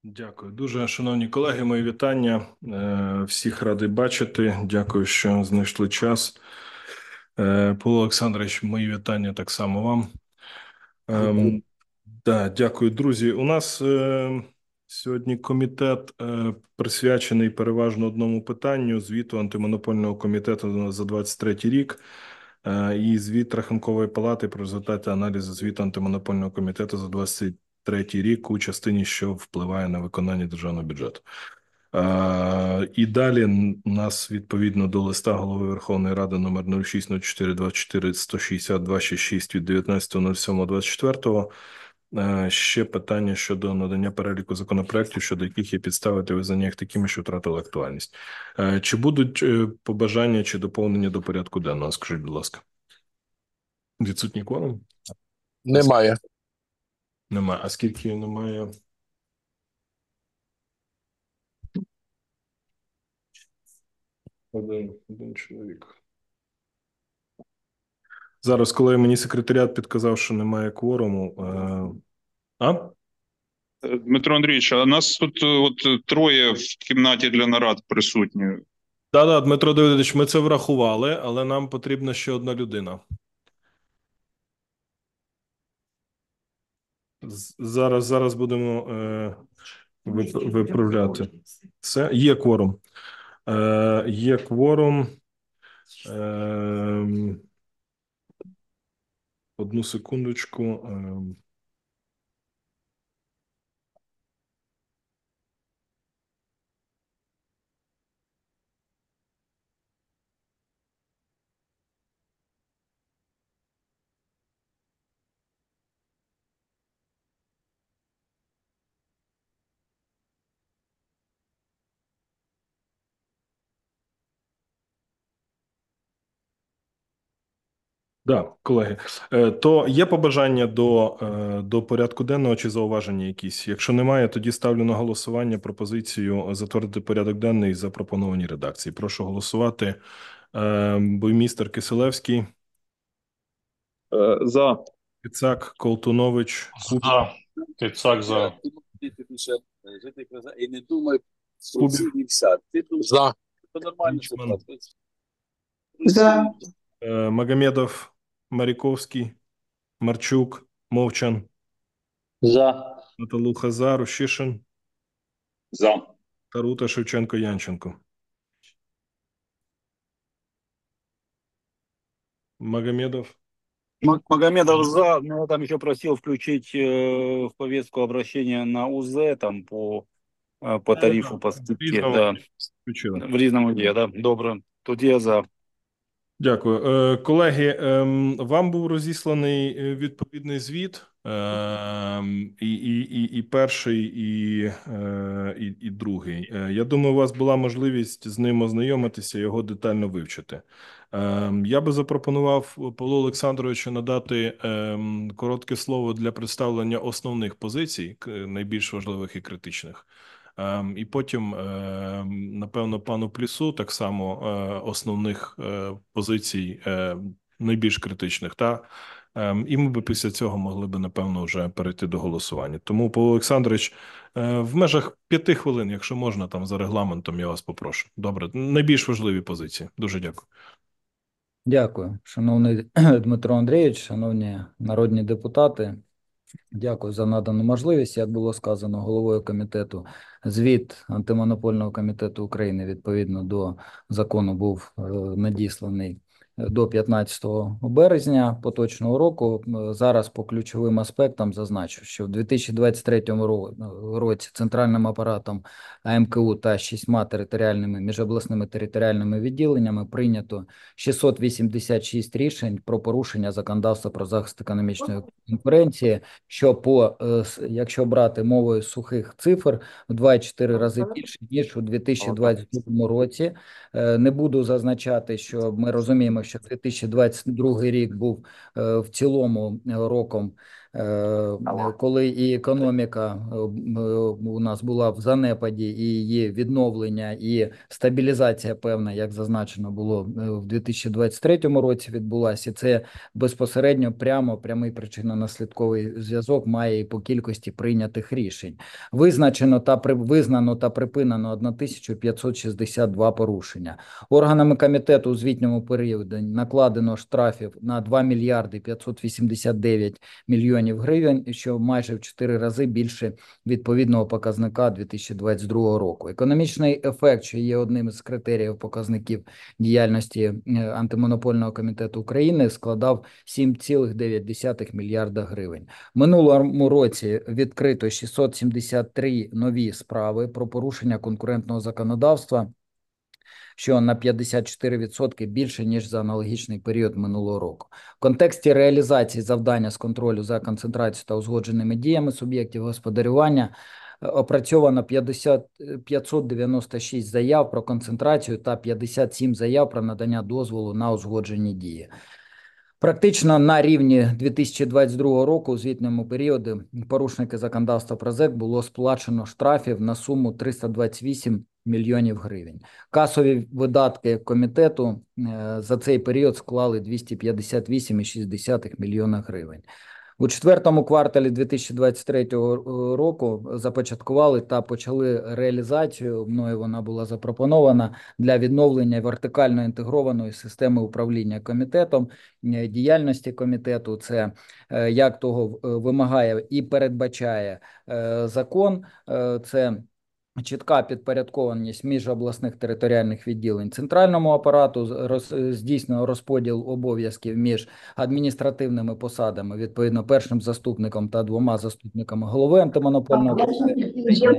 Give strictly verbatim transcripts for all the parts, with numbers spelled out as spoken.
Дякую дуже, шановні колеги. Мої вітання. Е, Всіх радий бачити. Дякую, що знайшли час. Е, Павло Олександрович, мої вітання так само вам. Ем, Да, дякую, друзі. У нас е, сьогодні комітет е, присвячений переважно одному питанню: звіту антимонопольного комітету за двадцять третій рік е, і звіт Рахункової палати про результати аналізу звіту антимонопольного комітету за двадцять третій рік у частині, що впливає на виконання державного бюджету. Е, І далі у нас відповідно до листа Голови Верховної Ради номер нуль шість нуль чотири двадцять чотири сто шістдесят два шістдесят шість від дев'ятнадцятого сьомого двадцять четвертого Е, ще питання щодо надання переліку законопроєктів, щодо яких є підстави для визнання їх такими, що втратили актуальність. Е, Чи будуть е, побажання чи доповнення до порядку денного? Скажіть, будь ласка. Відсутній кворум? Немає. Немає. А скільки немає? Один, один чоловік. Зараз, коли мені секретаріат підказав, що немає кворуму. Е... А? Дмитро Андрійович, а нас тут от троє в кімнаті для нарад присутні. Так, так, Дмитро Давидович, ми це врахували, але нам потрібна ще одна людина. Зараз, зараз будемо е, виправляти. Це є кворум. Е, Є кворум. Е, Одну секундочку. Е, Да, колеги, Е, то є побажання до, е, до порядку денного чи зауваження якісь? Якщо немає, тоді ставлю на голосування пропозицію затвердити порядок денний в запропонованій редакції. Прошу голосувати. Е, Буймістер Киселевський, За. Кицак, Колтунович, Куб, За. Кицак за. І не думай, Кубів, ти тут За. нормально все Вічман, За. е, Магомедов, Маріковський, Марчук, Мовчан, За. Наталуха За, Рущишин, За. Тарута, Шевченко, Янченко. Магомедов. Магомедов за, но я там еще просил включить э, в повестку обращения на УЗ там по, э, по тарифу, по скидке, да, Включили. в різному є, да, добре, тоді я за. Дякую. Е, Колеги, ем, вам був розісланий е, відповідний звіт, ем, і, і, і, і перший, і, е, і, і другий. Е, Я думаю, у вас була можливість з ним ознайомитися, його детально вивчити. Ем, Я би запропонував Павлу Олександровичу надати ем, коротке слово для представлення основних позицій, к- найбільш важливих і критичних. Ем, І потім, ем, напевно, пану Плісу так само е, основних е, позицій е, найбільш критичних. Та Ем, і ми би після цього могли би, напевно, вже перейти до голосування. Тому, Павло Олександрович, е, в межах п'яти хвилин, якщо можна, там за регламентом, я вас попрошу. Добре, найбільш важливі позиції. Дуже дякую. Дякую, шановний Дмитро Андрійович, шановні народні депутати. Дякую за надану можливість. Як було сказано головою комітету, звіт Антимонопольного комітету України відповідно до закону був е, надісланий до п'ятнадцятого березня поточного року. Е, Зараз по ключовим аспектам зазначу, що в дві тисячі двадцять третьому ро- році центральним апаратом А М К У та шістьма територіальними міжобласними територіальними відділеннями прийнято шістсот вісімдесят шість рішень про порушення законодавства про захист економічної конкуренції, що по, е, с- якщо брати мовою сухих цифр, в два цілих чотири рази більше, ніж у дві тисячі двадцять другому році. Е, Не буду зазначати, що ми розуміємо, що дві тисячі двадцять другий рік був е, в цілому е, роком е, коли і економіка е, у нас була в занепаді, і її відновлення, і стабілізація певна, як зазначено було в дві тисячі двадцять третьому році відбулася. І це безпосередньо прямо прямий причинно-наслідковий зв'язок має і по кількості прийнятих рішень. Визначено та при визнано та припинено тисячу п'ятсот шістдесят два порушення. Органами комітету у звітньому періоді накладено штрафів на два мільярди п'ятсот вісімдесят дев'ять мільйонів гривень, що майже в чотири рази більше відповідного показника дві тисячі двадцять другого року. Економічний ефект, що є одним із критеріїв показників діяльності Антимонопольного комітету України, складав сім цілих дев'ять десятих мільярда гривень. В минулому році відкрито шістсот сімдесят три нові справи про порушення конкурентного законодавства, що на п'ятдесят чотири відсотки більше, ніж за аналогічний період минулого року. В контексті реалізації завдання з контролю за концентрацією та узгодженими діями суб'єктів господарювання опрацьовано п'ятсот дев'яносто шість заяв про концентрацію та п'ятдесят сім заяв про надання дозволу на узгоджені дії. Практично на рівні дві тисячі двадцять другого року у звітному періоді порушники законодавства про ЗЕК було сплачено штрафів на суму триста двадцять вісім мільйонів гривень. Касові видатки комітету за цей період склали двісті п'ятдесят вісім цілих шість десятих мільйона гривень. У четвертому кварталі дві тисячі двадцять третього року започаткували та почали реалізацію, мною вона була запропонована, для відновлення вертикально інтегрованої системи управління комітетом, діяльності комітету. Це, як того вимагає і передбачає закон, це чітка підпорядкованість міжобласних територіальних відділень центральному апарату, роз, здійснено розподіл обов'язків між адміністративними посадами, відповідно першим заступником та двома заступниками голови антимонопольного комітету.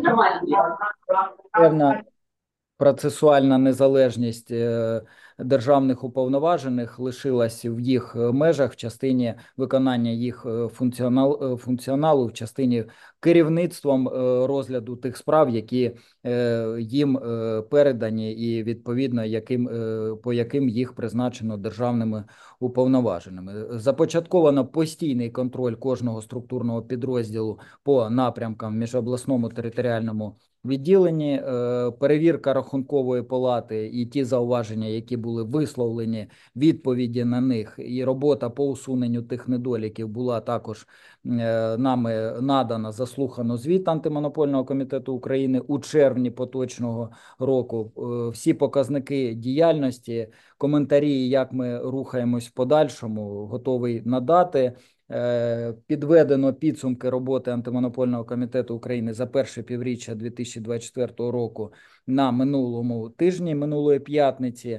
Певна процесуальна незалежність державних уповноважених лишилась в їх межах в частині виконання їх функціонал, функціоналу, в частині керівництвом розгляду тих справ, які їм передані і відповідно яким, по яким їх призначено державними уповноваженими. Започатковано постійний контроль кожного структурного підрозділу по напрямкам в міжобласному територіальному відділенні, перевірка рахункової палати і ті зауваження, які були висловлені, відповіді на них, і робота по усуненню тих недоліків була також нами надана, заслухано звіт Антимонопольного комітету України у червні поточного року. Всі показники діяльності, коментарі, як ми рухаємось в подальшому, готовий надати. Підведено підсумки роботи Антимонопольного комітету України за перше півріччя дві тисячі двадцять четвертого року на минулому тижні, минулої п'ятниці.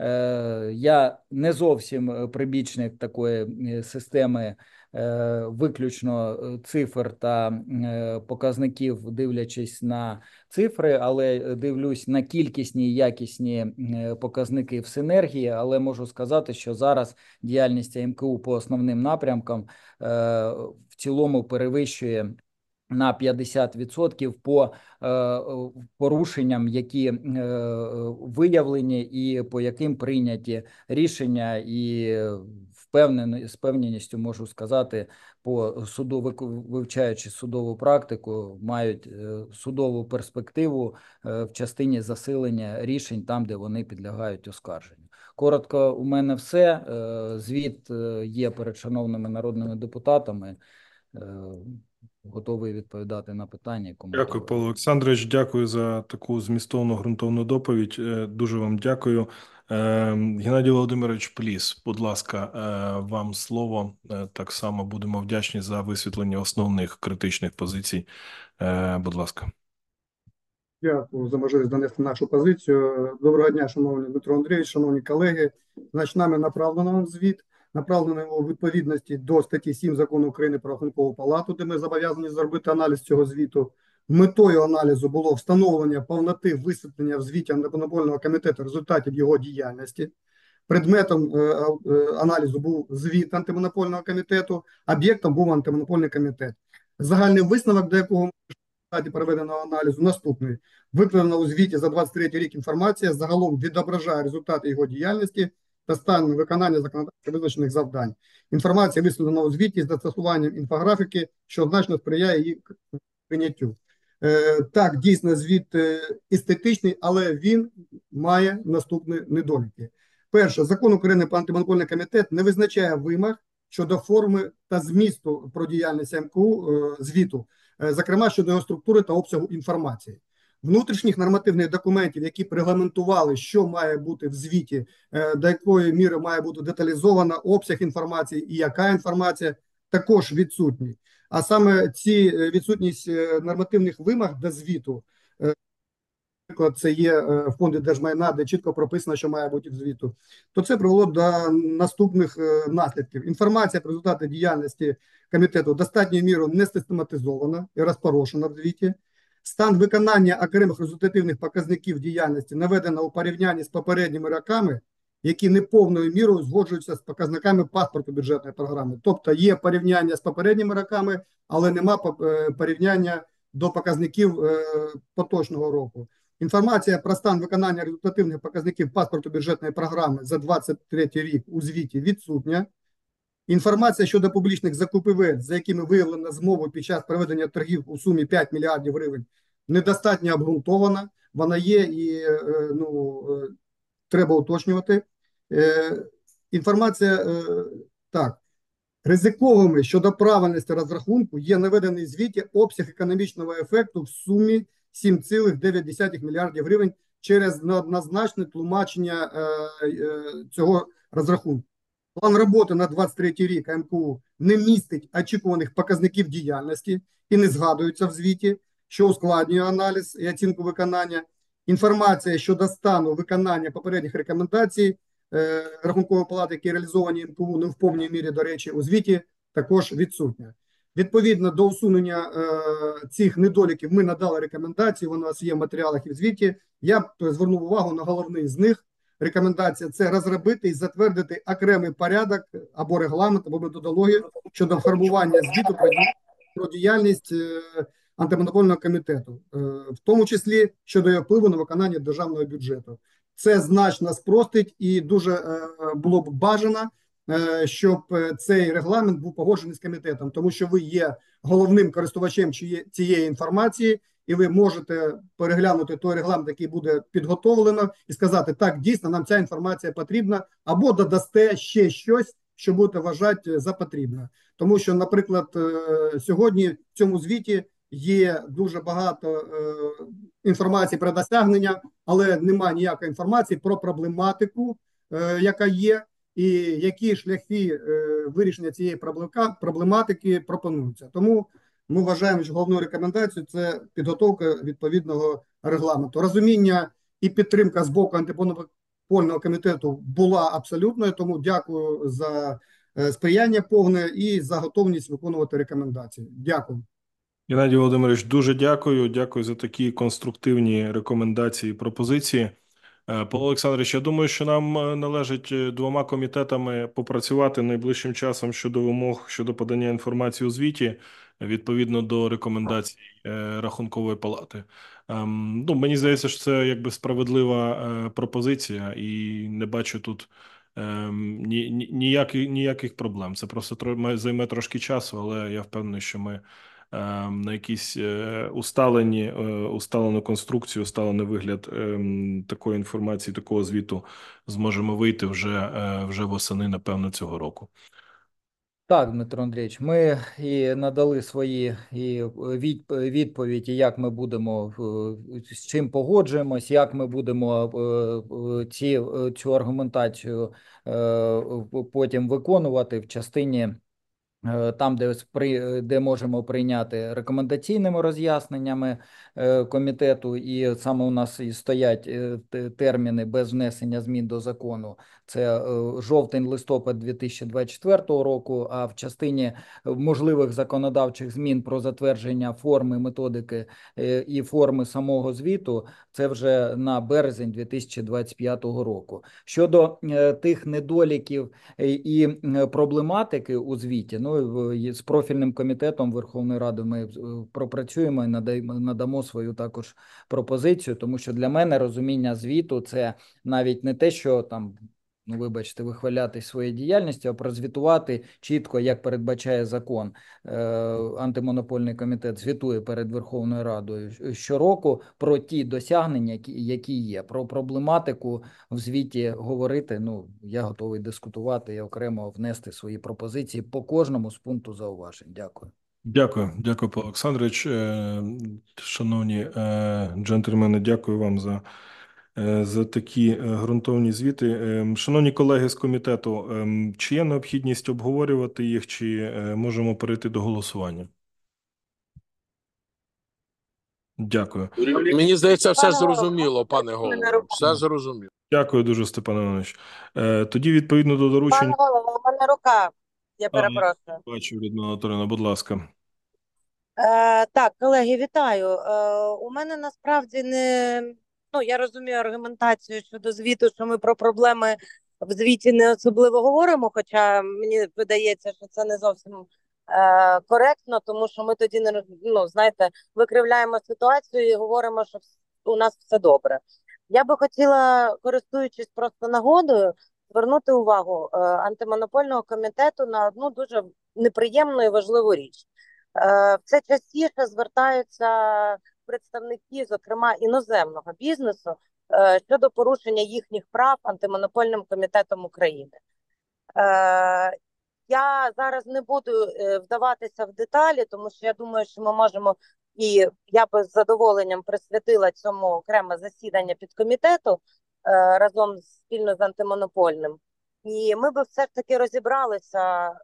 Я не зовсім прибічник такої системи виключно цифр та показників, дивлячись на цифри, але дивлюсь на кількісні і якісні показники в синергії, але можу сказати, що зараз діяльність АМКУ по основним напрямкам в цілому перевищує на п'ятдесят відсотків по е, порушенням, які е, виявлені і по яким прийняті рішення, і впевнено, з певненістю можу сказати, по суду, вивчаючи судову практику, мають е, судову перспективу е, в частині засилення рішень там, де вони підлягають оскарженню. Коротко, у мене все. Е, звіт є перед шановними народними депутатами. Е, Готовий відповідати на питання. Дякую, Павло Олександрович. Дякую за таку змістовну, ґрунтовну доповідь. Дуже вам дякую. Геннадій Володимирович Пліс, будь ласка, вам слово. Так само будемо вдячні за висвітлення основних критичних позицій. Будь ласка. Дякую за можливість донести нашу позицію. Доброго дня, шановний Дмитро Андрійович, шановні колеги. Значить, нами направлено звіт. Направлено у відповідності до статті сім Закону України про Рахункову палату, де ми зобов'язані зробити аналіз цього звіту. Метою аналізу було встановлення повноти висвітлення в звіті Антимонопольного комітету результатів його діяльності. Предметом аналізу був звіт Антимонопольного комітету, об'єктом був Антимонопольний комітет. Загальний висновок, до якого ми в результаті проведеного аналізу, наступний. Викладена у звіті за двадцять третій рік інформація загалом відображає результати його діяльності та стан виконання законодавчо визначених завдань. Інформація висвітлена у звіті з застосуванням інфографіки, що значно сприяє її прийняттю. Е, так, дійсно, звіт е, естетичний, але він має наступні недоліки. Перше, закон України про антимонопольний комітет не визначає вимог щодо форми та змісту про діяльність ем ка у е, звіту, е, зокрема щодо його структури та обсягу інформації. Внутрішніх нормативних документів, які б регламентували, що має бути в звіті, е, до якої міри має бути деталізована обсяг інформації і яка інформація, також відсутні. А саме ці відсутність нормативних вимог до звіту, наприклад, це є в фонді держмайна, де чітко прописано, що має бути в звіту, то це привело до наступних наслідків. Інформація про результати діяльності комітету достатньою мірою не систематизована і розпорошена в звіті. Стан виконання окремих результативних показників діяльності наведено у порівнянні з попередніми роками, які не повною мірою згоджуються з показниками паспорту бюджетної програми. Тобто є порівняння з попередніми роками, але нема порівняння до показників поточного року. Інформація про стан виконання результативних показників паспорту бюджетної програми за двадцять третій рік у звіті відсутня. Інформація щодо публічних закупівель, за якими виявлено змову під час проведення торгів у сумі п'ять мільярдів гривень, недостатньо обґрунтована. Вона є і ну, треба уточнювати. Е, інформація, е, так, ризиковими щодо правильності розрахунку є наведений в звіті обсяг економічного ефекту в сумі сім цілих дев'ять десятих мільярдів гривень через неоднозначне тлумачення е, е, цього розрахунку. План роботи на двадцять третій рік ем ка у не містить очікуваних показників діяльності і не згадується в звіті, що ускладнює аналіз і оцінку виконання. Інформація щодо стану виконання попередніх рекомендацій е, Рахункової палати, які реалізовані ем ка у не в повній мірі, до речі, у звіті, також відсутня. Відповідно до усунення е, цих недоліків ми надали рекомендації, вони у нас є в матеріалах і в звіті. Я б звернув увагу на головний з них. Рекомендація – це розробити і затвердити окремий порядок або регламент, або методологію щодо формування звіту про, про діяльність е, антимонопольного комітету, е, в тому числі щодо його впливу на виконання державного бюджету. Це значно спростить і дуже е, було б бажано, е, щоб цей регламент був погоджений з комітетом, тому що ви є головним користувачем цієї інформації, і ви можете переглянути той регламент, який буде підготовлено, і сказати, так, дійсно, нам ця інформація потрібна, або додасте ще щось, що будете вважати за потрібне. Тому що, наприклад, сьогодні в цьому звіті є дуже багато інформації про досягнення, але немає ніякої інформації про проблематику, яка є, і які шляхи вирішення цієї проблематики пропонуються. Тому ми вважаємо, що головною рекомендацією – це підготовка відповідного регламенту. Розуміння і підтримка з боку антимонопольного комітету була абсолютною, тому дякую за сприяння повне і за готовність виконувати рекомендації. Дякую. Геннадій Володимирович, дуже дякую. Дякую за такі конструктивні рекомендації і пропозиції. Павло Олександрович, я думаю, що нам належить двома комітетами попрацювати найближчим часом щодо вимог, щодо подання інформації у звіті, відповідно до рекомендацій Рахункової палати. Ну, мені здається, що це якби справедлива пропозиція і не бачу тут ні, ніяких, ніяких проблем. Це просто займе трошки часу, але я впевнений, що ми на якісь усталені, усталену конструкцію, усталений вигляд такої інформації, такого звіту зможемо вийти вже, вже восени, напевно, цього року. Так, Дмитро Андрійович, ми і надали свої і відповіді, як ми будемо, з чим погоджуємось, як ми будемо ці, цю аргументацію потім виконувати в частині там, де, де можемо прийняти рекомендаційними роз'ясненнями комітету, і саме у нас і стоять терміни без внесення змін до закону. Це жовтень-листопад дві тисячі двадцять четвертого року, а в частині можливих законодавчих змін про затвердження форми, методики і форми самого звіту, це вже на березень дві тисячі двадцять п'ятого року. Щодо тих недоліків і проблематики у звіті, ну, з профільним комітетом Верховної Ради ми пропрацюємо і надамо свою також пропозицію, тому що для мене розуміння звіту – це навіть не те, що там ну вибачте, вихвалятись своєю діяльністю, а прозвітувати чітко, як передбачає закон. Е, Антимонопольний комітет звітує перед Верховною Радою щороку про ті досягнення, які, які є. Про проблематику в звіті говорити, ну, я готовий дискутувати і окремо внести свої пропозиції по кожному з пункту зауважень. Дякую. Дякую, дякую, Павло Олександрович. Е, Шановні е, джентльмени, дякую вам за, е, за такі е, ґрунтовні звіти. Е, Шановні колеги з комітету, е, чи є необхідність обговорювати їх, чи е, можемо перейти до голосування? Дякую. Мені здається, все зрозуміло, пане голово. Все зрозуміло. Дякую дуже, Степан Іванович. Е, Тоді, відповідно до доручень... Пане голово, у мене рука. Я А, перепрошую. Бачу, Людмила Анатоліївна, будь ласка. Е, так, колеги, вітаю. Е, у мене насправді не... Ну, я розумію аргументацію щодо звіту, що ми про проблеми в звіті не особливо говоримо, хоча мені видається, що це не зовсім е, коректно, тому що ми тоді, не, ну, знаєте, викривляємо ситуацію і говоримо, що у нас все добре. Я би хотіла, користуючись просто нагодою, звернути увагу е, антимонопольного комітету на одну дуже неприємну і важливу річ. Е, Все частіше звертаються представники, зокрема іноземного бізнесу, е, щодо порушення їхніх прав антимонопольним комітетом України. Е, Я зараз не буду е, вдаватися в деталі, тому що я думаю, що ми можемо, і я би з задоволенням присвятила цьому окреме засідання підкомітету е, разом з, спільно з антимонопольним. І ми би все ж таки розібралися е,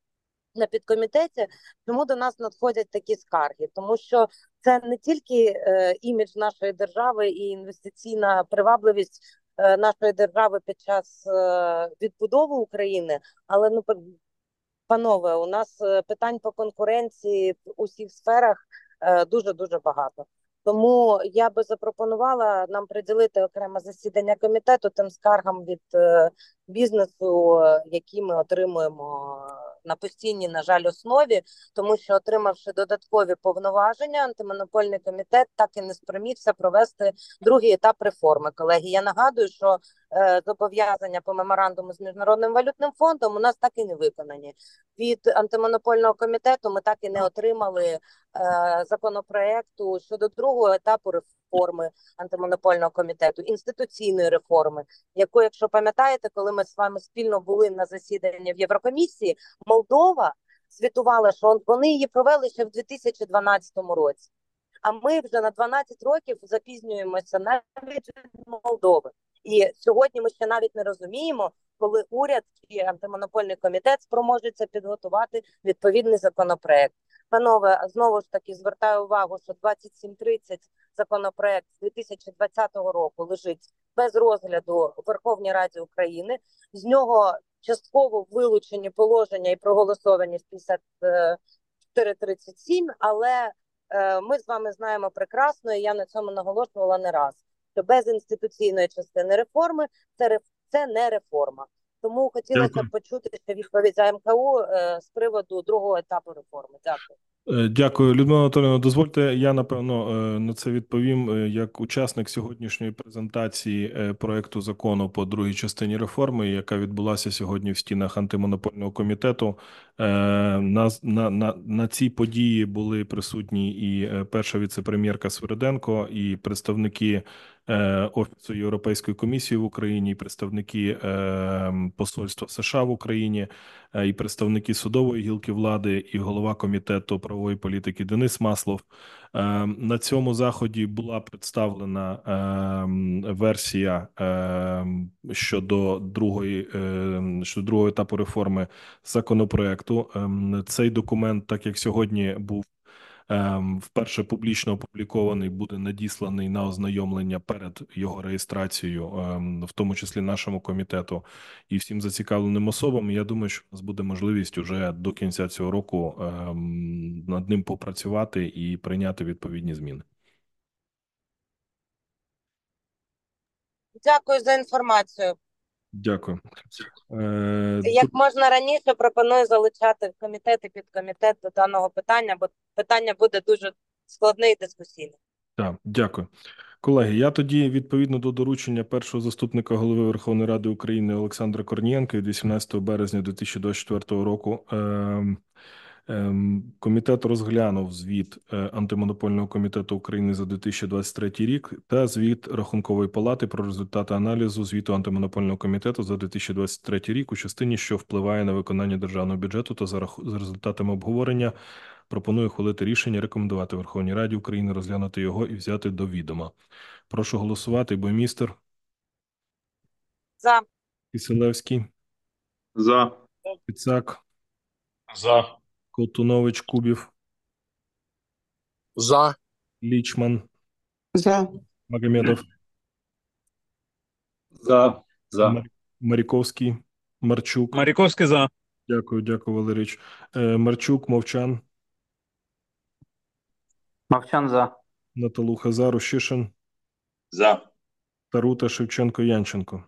на підкомітеті, чому до нас надходять такі скарги. Тому що це не тільки е, імідж нашої держави і інвестиційна привабливість е, нашої держави під час е, відбудови України, але, ну, панове, у нас е, питань по конкуренції в усіх сферах е, дуже-дуже багато. Тому я би запропонувала нам приділити окреме засідання комітету тим скаргам від е, бізнесу, е, які ми отримуємо на постійній, на жаль, основі, тому що, отримавши додаткові повноваження, антимонопольний комітет так і не спромігся провести другий етап реформи. Колеги, я нагадую, що е, зобов'язання по меморандуму з Міжнародним валютним фондом у нас так і не виконані. Від антимонопольного комітету ми так і не отримали е, законопроекту щодо другого етапу реформи антимонопольного комітету, інституційної реформи, яку, якщо пам'ятаєте, коли ми з вами спільно були на засіданні в Єврокомісії, Молдова звітувала, що вони її провели ще в дві тисячі дванадцятому році. А ми вже на дванадцять років запізнюємося навіть від Молдови. І сьогодні ми ще навіть не розуміємо, коли уряд і антимонопольний комітет спроможуться підготувати відповідний законопроект. Панове, знову ж таки звертаю увагу, що двадцять сім тридцять законопроект з дві тисячі двадцятого року лежить без розгляду в Верховній Раді України. З нього частково вилучені положення і проголосовані з п'ятдесят чотири тридцять сім, але е, ми з вами знаємо прекрасно, і я на цьому наголошувала не раз, що без інституційної частини реформи це, це не реформа. Тому хотілося Дякую. б почути ще відповідь за ем ка у е, з приводу другого етапу реформи. Дякую. Е, Дякую, Людмила Анатоліївна. Дозвольте, я, напевно, е, на це відповім е, як учасник сьогоднішньої презентації е, проекту закону по другій частині реформи, яка відбулася сьогодні в стінах антимонопольного комітету. Е, На, на, на, на цій події були присутні і е, перша віце-прем'єрка Свириденко, і представники е, Офісу Європейської комісії в Україні, і представники е, Посольства США в Україні, е, і представники судової гілки влади, і голова комітету правової політики Денис Маслов. Е, На цьому заході була представлена е, версія е, щодо другої, е, щодо другого етапу реформи законопроекту. Е, Цей документ, так як сьогодні був ем, вперше публічно опублікований, буде надісланий на ознайомлення перед його реєстрацією, ем, в тому числі нашому комітету і всім зацікавленим особам. Я думаю, що у нас буде можливість уже до кінця цього року ем, над ним попрацювати і прийняти відповідні зміни. Дякую за інформацію. Дякую. Е, Як тут- можна раніше, пропоную залучати в комітет і підкомітет до даного питання, бо питання буде дуже складне і дискусійне. Так, дякую. Колеги, я тоді відповідно до доручення першого заступника голови Верховної Ради України Олександра Корнієнка від вісімнадцятого березня дві тисячі двадцять четвертого року ем, ем, комітет розглянув звіт е, Антимонопольного комітету України за дві тисячі двадцять третій рік та звіт Рахункової палати про результати аналізу звіту Антимонопольного комітету за дві тисячі двадцять третій рік у частині, що впливає на виконання державного бюджету, та за, рах... за результатами обговорення пропоную ухвалити рішення рекомендувати Верховній Раді України розглянути його і взяти до відома. Прошу голосувати. Боймістер, За. Киселевський, За. Піцак, За. Колтунович, Кубів, За. Лічман, За. Магомедов, За. За. Мар- Маріковський, Марчук. Маріковський за. Дякую, дякую, Валерійович. Е, Марчук, Мовчан, Мовчан за. Наталуха, За, Рущишин, За. Тарута, Шевченко, Янченко.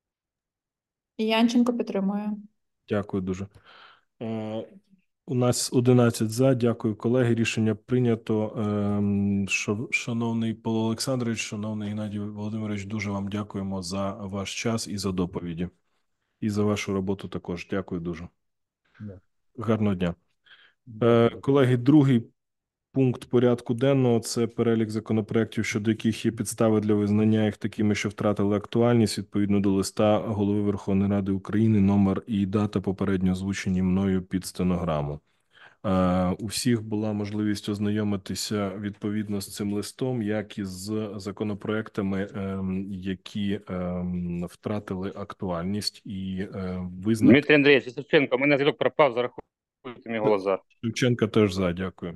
Янченко підтримує. Дякую дуже. Е, У нас одинадцять за. Дякую, колеги. Рішення прийнято. Ем, шо- Шановний Павло Олександрович, шановний Геннадій Володимирович, дуже вам дякуємо за ваш час і за доповіді. І за вашу роботу також. Дякую дуже. Дякую. Гарного дня. Е, Колеги, другий пункт порядку денного – це перелік законопроєктів, щодо яких є підстави для визнання їх такими, що втратили актуальність, відповідно до листа Голови Верховної Ради України, номер і дата попередньо озвучені мною під стенограму. Е, У всіх була можливість ознайомитися відповідно з цим листом, як і з законопроектами, ем, які ем, втратили актуальність і е, визнати. Дмитрій Андрійович, Шевченко, у мене зв'язок пропав, зарахуйте мій голос за. Шевченка теж за, дякую.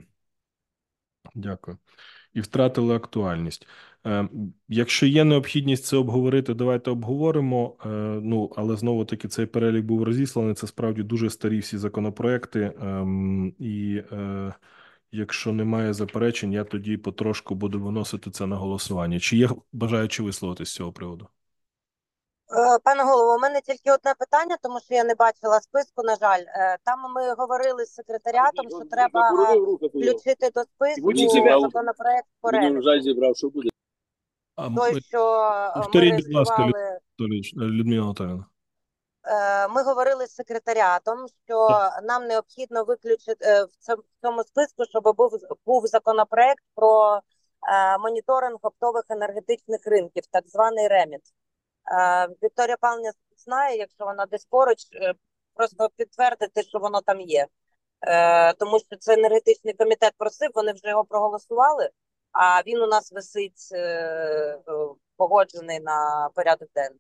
Дякую. І втратили актуальність. Е, Якщо є необхідність це обговорити, давайте обговоримо. Е, Ну, але знову-таки цей перелік був розісланий. Це справді дуже старі всі законопроекти. Ем, І е, якщо немає заперечень, я тоді потрошку буду виносити це на голосування. Чи є бажаючі висловитися з цього приводу? Е, Пане голово, у мене тільки одне питання, тому що я не бачила списку, на жаль. Е, Там ми говорили з секретаріатом, що треба е, включити до списку законопроект по реліксу. зібрав, що буде. А, Той, ми- що е, ми повторіть, будь ласка, Лю- реєстрували, Анатолійович, е, Людмила Анатоліївна. е, ми говорили з секретаріатом, що нам необхідно виключити е, в цьому- в цьому списку, щоб був, був законопроект про е, моніторинг оптових енергетичних ринків, так званий реміт. Е, Вікторія Павлівна знає, якщо вона десь поруч, е, просто підтвердити, що воно там є. Е, Тому що це енергетичний комітет просив, вони вже його проголосували, а він у нас висить е, е, погоджений на порядок денний.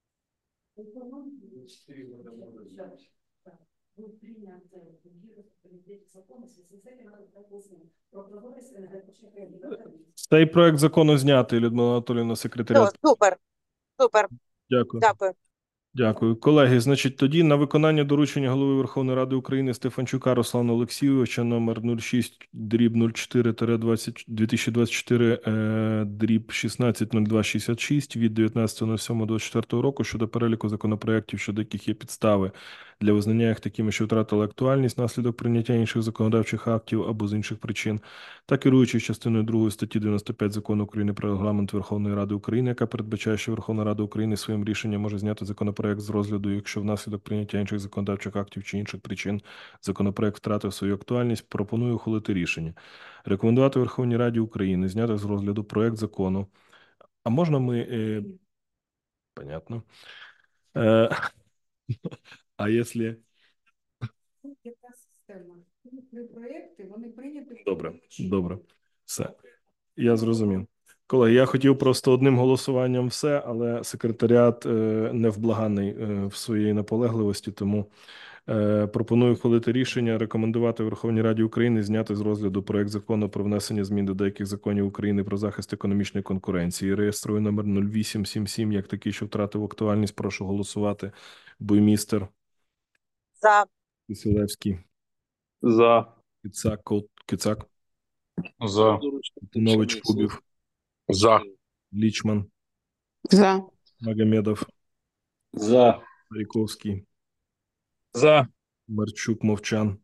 Цей проект закону знятий, Людмила Анатоліївна, Все, секретаріат. супер, супер, Дякую. дякую. Дякую. Колеги, значить, тоді на виконання доручення Голови Верховної Ради України Стефанчука Руслана Олексійовича номер нуль шість дріб нуль чотири дві тисячі двадцять чотири е, дріб шістнадцять нуль два шістдесят шість від дев'ятнадцятого сьомого двадцять четвертого року щодо переліку законопроєктів, щодо яких є підстави для визнання їх такими, що втратили актуальність внаслідок прийняття інших законодавчих актів або з інших причин, та керуючись частиною другої статті дев'яносто п'ять Закону України про Регламент Верховної Ради України, яка передбачає, що Верховна Рада України своїм рішенням може зняти законопроект з розгляду, якщо внаслідок прийняття інших законодавчих актів чи інших причин законопроект втратив свою актуальність, пропоную ухвалити рішення. Рекомендувати Верховній Раді України зняти з розгляду проект закону. А можна ми... Е... Понятно. Е... А якщо... Яка система? Три проєкти, вони прийняті. Добре, добре. Все. Я зрозумів. Колеги, я хотів просто одним голосуванням все, але секретаріат е, невблаганий е, в своїй наполегливості, тому е, пропоную ухвалити рішення, рекомендувати Верховній Раді України зняти з розгляду проект закону про внесення змін до деяких законів України про захист економічної конкуренції. Реєструю номер нуль вісім сім сім, як такий, що втратив актуальність. Прошу голосувати. Буймістер, За. Киселевський, За. Кицак, Кол- Кицак, За. Колтунович, Кубів, За. Лічман, За. Магомедов, За. Маріковський, За. Марчук, Мовчан.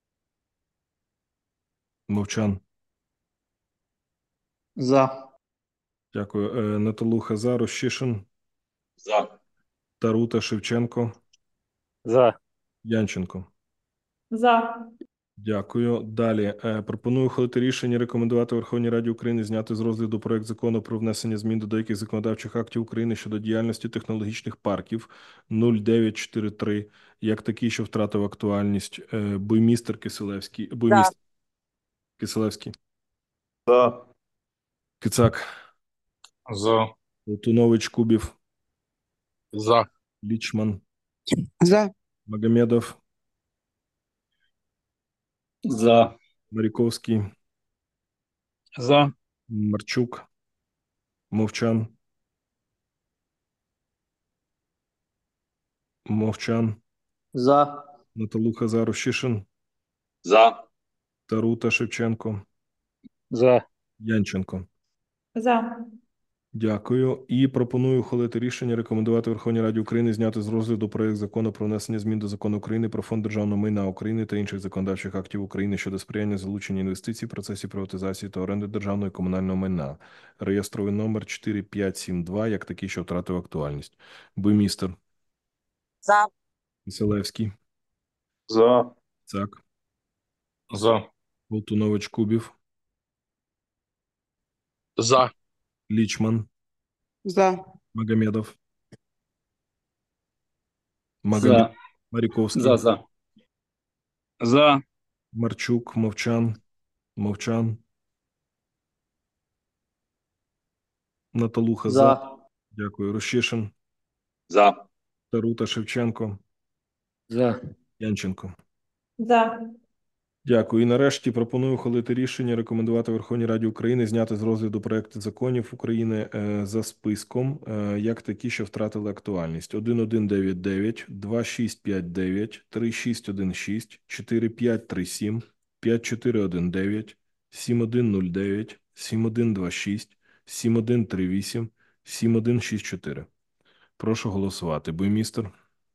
Мовчан, За. Дякую. Е, Наталуха за, Рощишин, За. Тарута, Шевченко, За. Янченко. За. Дякую. Далі. Е, Пропоную ухвалити рішення рекомендувати Верховній Раді України зняти з розгляду проект закону про внесення змін до деяких законодавчих актів України щодо діяльності технологічних парків нуль дев'ять чотири три, як такий, що втратив актуальність. Е, Буймістер Киселевський. Буймістер Киселевський. За. Кицак. За. Лтунович, Кубів. За. Лічман. За. Магомедов. За. Маріковський. За. Марчук. Мовчан. Мовчан. За. Наталуха за, Рощишин. За. Тарута, Шевченко. За. Янченко. За. Дякую. І пропоную ухвалити рішення рекомендувати Верховній Раді України зняти з розгляду проект закону про внесення змін до Закону України про Фонд державного майна України та інших законодавчих актів України щодо сприяння залучення інвестицій в процесі приватизації та оренди державного і комунального майна. Реєстровий номер чотири п'ять сім два, як такий, що втратив актуальність. Буймістер. За. Киселевський. За. Цак. За. Болтунович, Кубів. За. Лічман. За. Магомедов. Магомедов. За. Маріковський. За. За. За. Марчук, Мовчан. Мовчан. Наталуха за. За. Дякую. Рощишин. За. Тарута, Шевченко. За. Янченко. За. Дякую. І нарешті пропоную ухвалити рішення рекомендувати Верховній Раді України зняти з розгляду проекти законів України е, за списком, е, як такі, що втратили актуальність. один один дев'ять дев'ять, два шість п'ять дев'ять, три шість один шість, чотири п'ять три сім, п'ять чотири один дев'ять, сім один нуль дев'ять, сім один два шість, сім один три вісім, сім один шість чотири. Прошу голосувати. Буймістер.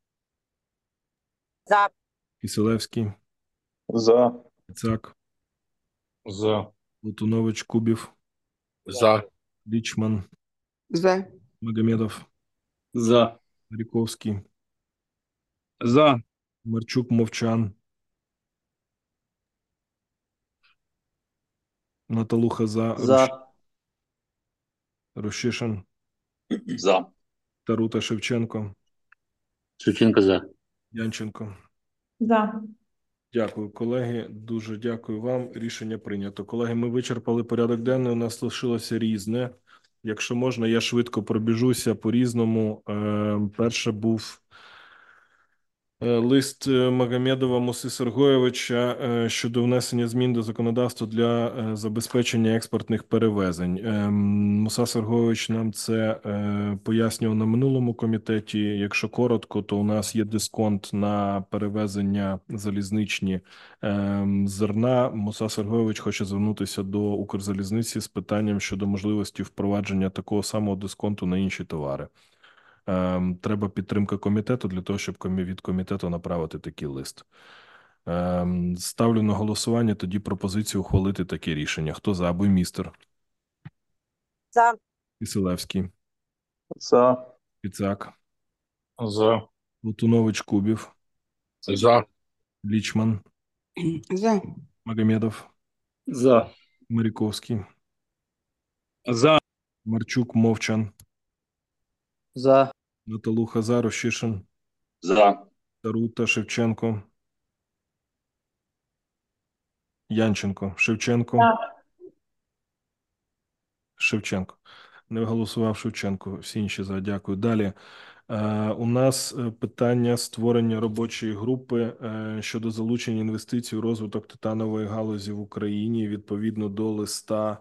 За. Киселевський. За. Цак. За. Лутунович, Кубів. За. Лічман. За. Магомедов. За. Маріковський. За. Марчук, Мовчан. Наталуха за. Руш... За. Рощишин. За. Тарута, Шевченко. Шевченко за. Янченко. За. Дякую, колеги. Дуже дякую вам. Рішення прийнято. Колеги, ми вичерпали порядок денний. У нас лишилося різне. Якщо можна, я швидко пробіжуся по різному. Е, перше був е, лист е, Магомедова Муси Сергоєвича е, щодо внесення змін до законодавства для е, забезпечення експортних перевезень. Е, Муса Сергоєвич нам це е, пояснював на минулому комітеті. Якщо коротко, то у нас є дисконт на перевезення залізничні е, зерна. Муса Сергоєвич хоче звернутися до Укрзалізниці з питанням щодо можливості впровадження такого самого дисконту на інші товари. Ем, Треба підтримка комітету для того, щоб комі- від комітету направити такий лист. Ем, Ставлю на голосування тоді пропозицію ухвалити таке рішення. Хто за? Буймістер. За. Киселевський. За. Піцак. За. Лутунович, Кубів. За. Лічман. За. Магомедов. За. Маріковський. За. Марчук, Мовчан. За. Наталуха за. Рощишин. За. Тарута, Шевченко. Янченко. Шевченко. За. Шевченко. Не голосував Шевченко. Всі інші за. Дякую. Далі. Е, у нас е, питання створення робочої групи е, щодо залучення інвестицій у розвиток титанової галузі в Україні відповідно до листа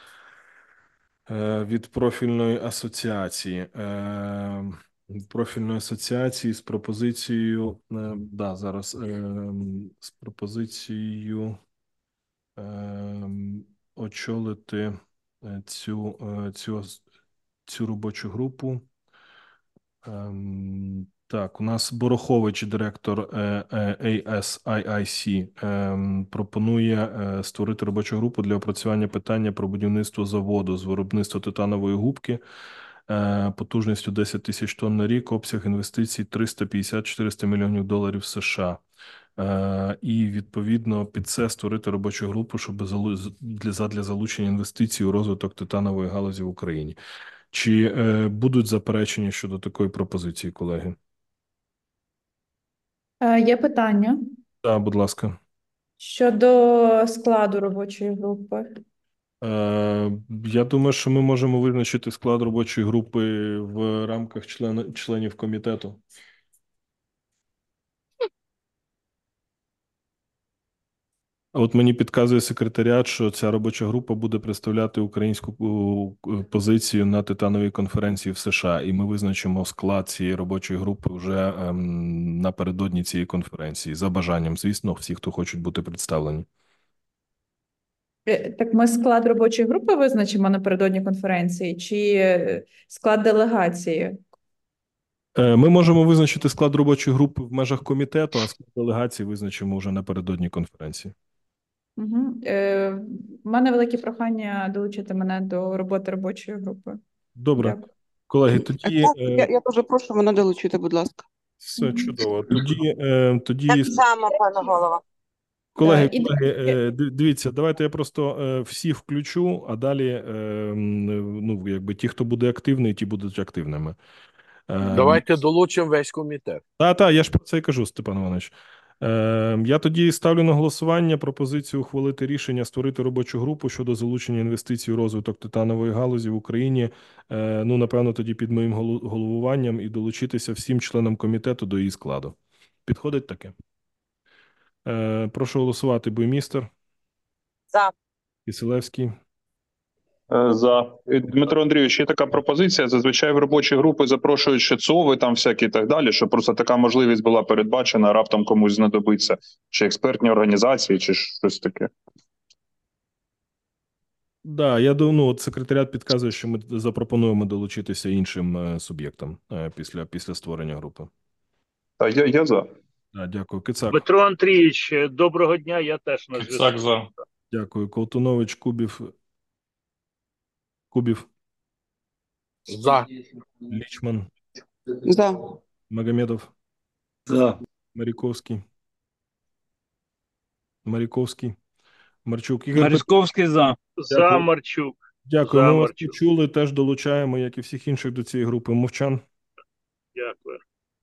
е, від профільної асоціації. Е, профільної асоціації з пропозицією, е, да, зараз, е, з пропозицією е, очолити е, цю, е, цю, цю робочу групу. Ем, Так, у нас Борохович, директор е, е, ей ес ай ай сі, ем, пропонує е, створити робочу групу для опрацювання питання про будівництво заводу з виробництва титанової губки е, потужністю десять тисяч тонн на рік, обсяг інвестицій триста п'ятдесят - чотириста мільйонів доларів США. Е, І, відповідно, під це створити робочу групу, щоб залу- з- для, задля залучення інвестицій у розвиток титанової галузі в Україні. Чи е, будуть заперечення щодо такої пропозиції, колеги? Е, Є питання Так, будь ласка. щодо складу робочої групи. Е, Я думаю, що ми можемо визначити склад робочої групи в рамках член, членів комітету. А от мені підказує секретаріат, що ця робоча група буде представляти українську е, позицію на титановій конференції в США, і ми визначимо склад цієї робочої групи вже ем, напередодні цієї конференції, за бажанням, звісно, всі, хто хочуть бути представлені. Е, Так ми склад робочої групи визначимо напередодні конференції чи е, склад делегації? Е, Ми можемо визначити склад робочої групи в межах комітету, а склад делегації визначимо вже напередодні конференції. Угу. Е, в мене велике прохання долучити мене до роботи робочої групи. Добре. Дякую. Колеги, тоді Так, е, я, я дуже прошу мене долучити, будь ласка. все чудово. Тоді, е, тоді Так само, пане голова. колеги, Да, і- колеги, е, ди- дивіться, давайте я просто е, всіх включу, а далі, е, м, ну, якби ті, хто буде активний, ті будуть активними. Е, Давайте долучимо весь комітет. Та, та, я ж про це і кажу, Степан Іванович. Е, я тоді ставлю на голосування пропозицію ухвалити рішення створити робочу групу щодо залучення інвестицій у розвиток титанової галузі в Україні. Е, ну, напевно, тоді під моїм голу- головуванням і долучитися всім членам комітету до її складу. Підходить таке? Е, прошу голосувати. Буймістер, За. Киселевський. Е, За. Е, Дмитро Андрійович, є така пропозиція. Зазвичай в робочі групи запрошують ще ЦОВи, там всякі і так далі, щоб просто така можливість була передбачена, раптом комусь знадобиться. Чи експертні організації, чи щось таке. Да, я думаю, ну, от секретаріат підказує, що ми запропонуємо долучитися іншим е, суб'єктам е, після, після створення групи. Та я, я за. Да, дякую. Кицак. Дмитро Андрійович, доброго дня, я теж на зв'язку. Так, за. Дякую. Колтунович, Кубів. Кубів, За. Лічман, За. Магомедов, За. Маріковський. Маріковський. Марчук. Ігор Пет- Марісковський за. За Дякую. Марчук. Дякую. За Ми вас Марчук. почули, теж долучаємо, як і всіх інших до цієї групи. Мовчан. Дякую.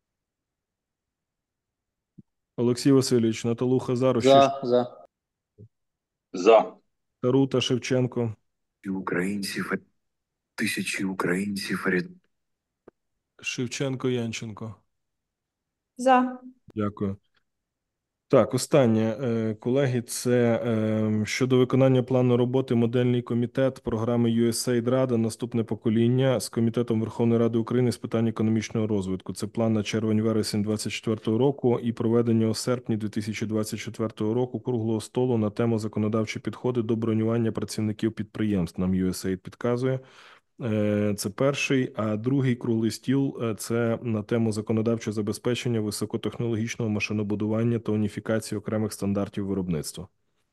Олексій Васильович, Наталуха Зарош, За. За. За. Тарута, Шевченко, Українців, тисячі українців ряд- Шевченко, Янченко. За. Дякую. Так, останнє, е, колеги, це е, щодо виконання плану роботи модельний комітет програми ю ес ей ай ді Рада «Наступне покоління» з Комітетом Верховної Ради України з питань економічного розвитку. Це план на червень-вересень двадцять четвертого року і проведення у серпні дві тисячі двадцять четвертого року круглого столу на тему законодавчі підходи до бронювання працівників підприємств. Нам ю ес ей ай ді підказує. Е, Це перший, а другий круглий стіл е, – це на тему законодавчого забезпечення високотехнологічного машинобудування та уніфікації окремих стандартів виробництва.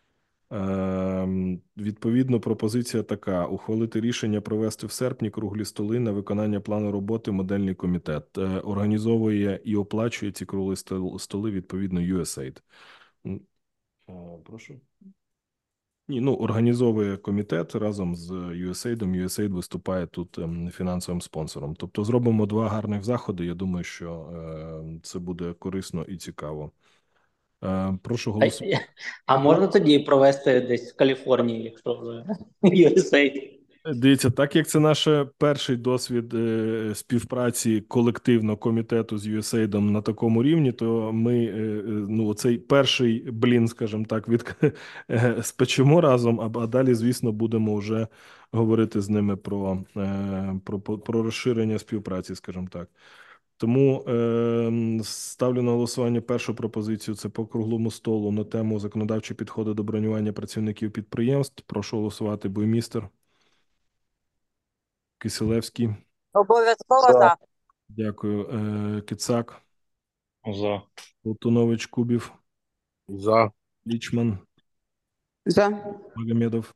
Е, Відповідно, пропозиція така: ухвалити рішення провести в серпні круглі столи на виконання плану роботи модельний комітет. Е, Організовує і оплачує ці круглі стол- столи відповідно ю ес ей ай ді. М, е, Прошу. Ні, ну, організовує комітет разом з ю ес ей ай ді. ю ес ей ай ді виступає тут ем, фінансовим спонсором. Тобто зробимо два гарних заходи. Я думаю, що е, це буде корисно і цікаво. Е, прошу А, голосувати. а можна тоді провести десь в Каліфорнії, якщо вже ю ес ей ай? Дивіться, так як це наш перший досвід е, співпраці колективно комітету з ю ес ей ай ді на такому рівні, то ми е, е, ну, цей перший блін, скажімо так, від е, спечемо разом, а, а далі, звісно, будемо вже говорити з ними про, е, про, про, про розширення співпраці, скажімо так. Тому е, ставлю на голосування першу пропозицію. Це по круглому столу на тему законодавчі підходи до бронювання працівників підприємств. Прошу голосувати. Буймістер. Киселевський, Обов'язково За. за. Дякую. Е, Кицак, За. Колтунович, Кубів, За. Лічман, За. Магомедов,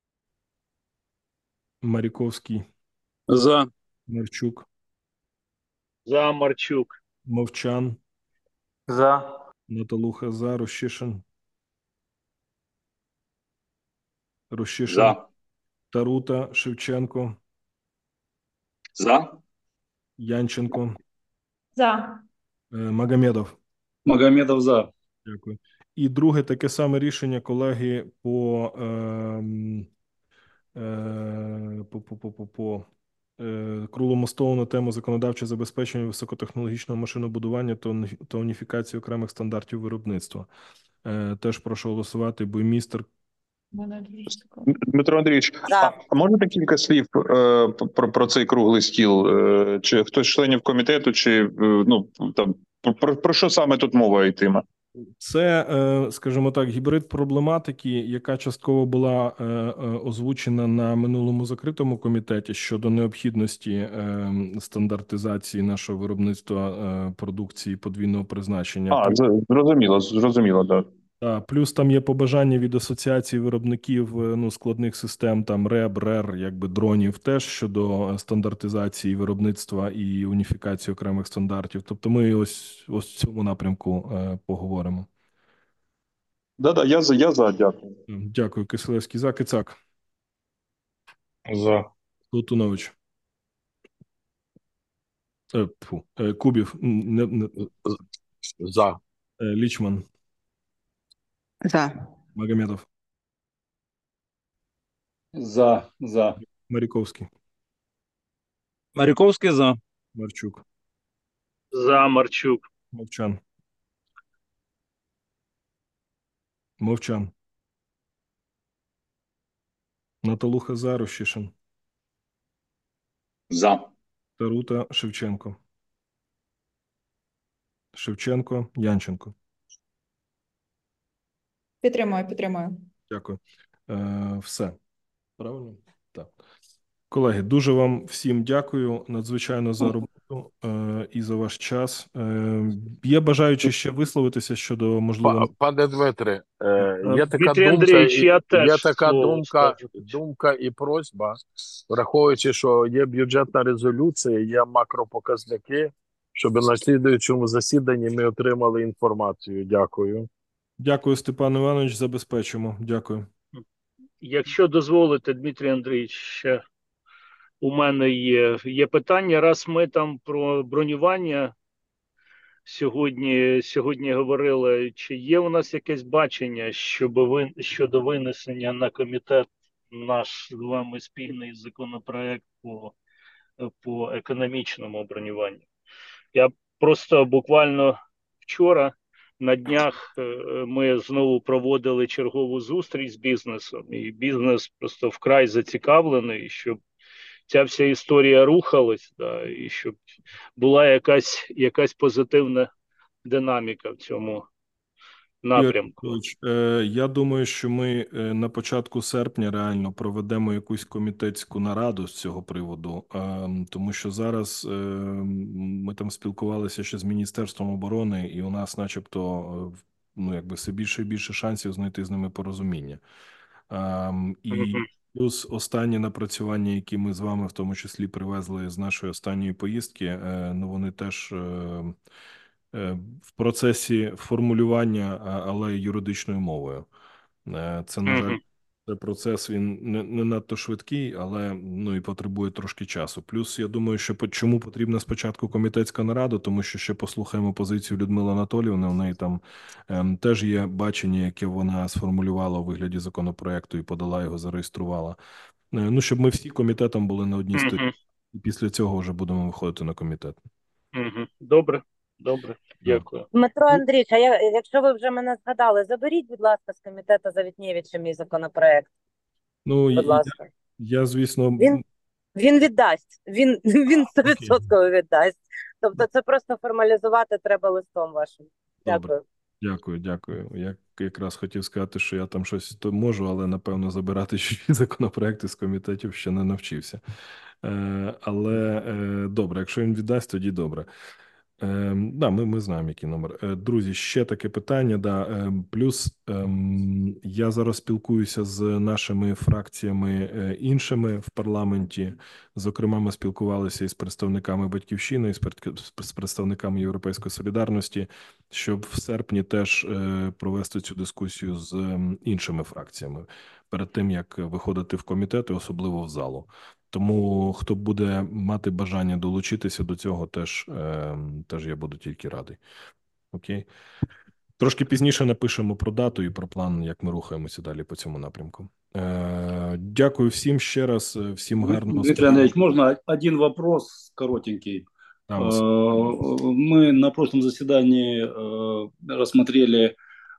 Маріковський, За. Марчук, За Марчук. Мовчан, За. Наталуха за, Рощишин, Рощишин, За. Тарута, Шевченко, За. Янченко, За. е, Магомедов. Магомедов за. Дякую. І друге таке саме рішення, колеги, по, ем, е, по, по, по, по, по е, круглому столу на тему законодавче забезпечення високотехнологічного машинобудування та уні- та уніфікації окремих стандартів виробництва. Е, теж прошу голосувати, Буймістер. Мене дуже цікаво. Дмитро Андрійович, За. а можете кілька слів е, про, про цей круглий стіл? Е, чи хтось з членів комітету, чи е, ну там про, про що саме тут мова йтиме? Це, е, скажімо так, гібрид проблематики, яка частково була е, е, озвучена на минулому закритому комітеті щодо необхідності е, стандартизації нашого виробництва е, продукції подвійного призначення. А, з- зрозуміло, зрозуміло, так. Та, плюс там є побажання від асоціації виробників е, ну, складних систем, там РЕБ, РЕР, якби дронів, теж щодо е, стандартизації виробництва і уніфікації окремих стандартів. Тобто ми ось, ось в цьому напрямку е, поговоримо. Да, да, я за, я за, дякую. Дякую, Киселевський. За, Кицак. За. Колтунович. Е, фу, е, Кубів. М, Не, не, За. е, Лічман. За. Магомедов. За. За. Маріковський. Маріковський за. Марчук. За Марчук. Мовчан. Мовчан. Наталуха за, Рощишин. За. Тарута, Шевченко. Шевченко, Янченко. Підтримую, підтримую. Дякую. Е, все. Правильно? Так. Колеги, дуже вам всім дякую надзвичайно за роботу е, і за ваш час. Е, є бажаючі ще висловитися щодо, можливо... Па- Пане Дмитре, е, є така Дмитрій думка, Андрійович, і- я теж є така слово думка, скажу. думка і просьба, враховуючи, що є бюджетна резолюція, є макропоказники, щоб на слідуючому засіданні ми отримали інформацію. Дякую. Дякую, Степан Іванович, забезпечимо. Дякую. Якщо дозволите, Дмитрій Андрійович, ще у мене є, є питання. Раз ми там про бронювання сьогодні, сьогодні говорили, чи є у нас якесь бачення щоб ви, щодо винесення на комітет наш з вами спільний законопроект по, по економічному бронюванню? Я просто буквально вчора на днях е, ми знову проводили чергову зустріч з бізнесом, і бізнес просто вкрай зацікавлений, щоб ця вся історія рухалась, да, і щоб була якась, якась позитивна динаміка в цьому напрямку. Юрій Петрович, е, я думаю, що ми е, на початку серпня реально проведемо якусь комітетську нараду з цього приводу, е, тому що зараз е, ми там спілкувалися ще з Міністерством оборони, і у нас, начебто, е, ну якби все більше і більше шансів знайти з ними порозуміння. Е, і Мгм. плюс останні напрацювання, які ми з вами в тому числі привезли з нашої останньої поїздки, е, ну вони теж е, е, в процесі формулювання, а- але юридичною мовою. Е, Це, на жаль, Мгм. це процес, він не, не надто швидкий, але ну і потребує трошки часу. Плюс, я думаю, що по- чому потрібна спочатку комітетська нарада, тому що ще послухаємо позицію Людмили Анатоліївни, у неї там ем, теж є бачення, яке вона сформулювала у вигляді законопроекту і подала його, зареєструвала. Е, Ну, щоб ми всі комітетом були на одній стороні. Мгм. І після цього вже будемо виходити на комітет. Мгм. Добре, добре, дякую. Дмитро Андрійович, а я, якщо ви вже мене згадали, заберіть, будь ласка, з комітету Завітнєвича мій законопроект. Ну, Будь я, ласка. я, звісно, Він, він віддасть. Він, він окей. сто відсотків віддасть. Тобто це просто формалізувати треба листом вашим. Добре. Дякую. Дякую, дякую. Я якраз хотів сказати, що я там щось то можу, але напевно забирати чужі законопроекти з комітетів ще не навчився. Е, але е, добре, якщо він віддасть, тоді добре. Е, да, ми, ми знаємо, який номер. Е, друзі, ще таке питання. Да, е, плюс е, я зараз спілкуюся з нашими фракціями е, іншими в парламенті. Зокрема, ми спілкувалися із представниками Батьківщини, із з представниками Європейської солідарності, щоб в серпні теж е, провести цю дискусію з е, іншими фракціями перед тим, як виходити в комітети, особливо в залу. Тому хто буде мати бажання долучитися до цього, теж, е, теж я буду тільки радий. Окей. Трошки пізніше напишемо про дату і про план, як ми рухаємося далі по цьому напрямку. Е, дякую всім ще раз, всім гарного Дмитрий Андреевич, можно один вопрос коротенький? Да, Э, Мы на прошлом заседании э, рассмотрели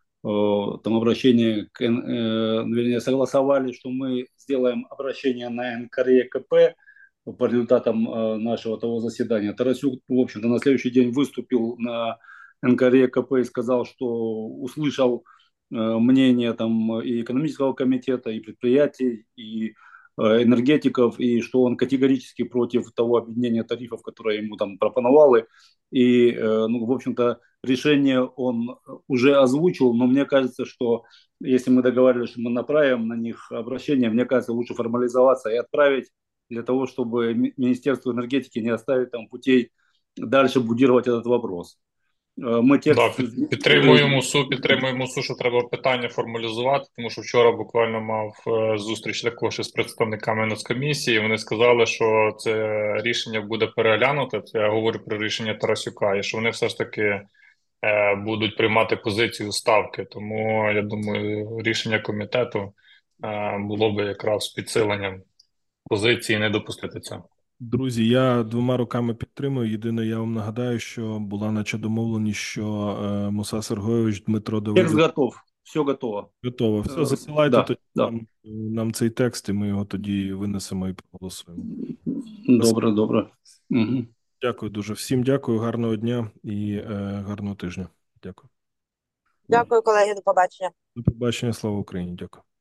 э, там обращение, к, Н- э, вернее, согласовали, что мы сделаем обращение на эн ка эр е ка пэ по результатам э, нашего того заседания. Тарасюк, в общем-то, на следующий день выступил на эн ка эр е ка пэ и сказал, что услышал э, мнение там и экономического комитета, и предприятий, и э, энергетиков, и что он категорически против того объединения тарифов, которое ему там пропоновали. И, э, ну, в общем-то, решение он уже озвучил, но мне кажется, что если мы договаривались, что мы направим на них обращение, мне кажется, лучше формализоваться и отправить для того, чтобы Ми- Министерство энергетики не оставить там путей дальше будировать этот вопрос. Э, Мы Да, текст... під- підтримуємо СУ, підтримуємо СУ, що треба питання формалізувати, тому що вчора буквально мав е, зустріч також із представниками Нацкомісії. Вони сказали, що це рішення буде переглянуте. Це я говорю про рішення Тарасюка, і що вони все ж таки е, будуть приймати позицію ставки. Тому я думаю, рішення комітету е, було би якраз підсиленням позиції не допустити цього. Друзі, я двома руками підтримую. Єдине, я вам нагадаю, що була наче домовленість, що е, Муса Сергойович, Дмитро Текст Давидов готов, все готово. готово. Все, Е, засилайте да, тоді да. нам, нам цей текст, і ми його тоді винесемо і проголосуємо. Добре, добре. Угу. Дякую дуже. Всім дякую, гарного дня і е, гарного тижня. Дякую. Дякую, колеги, до побачення. До побачення, слава Україні. Дякую.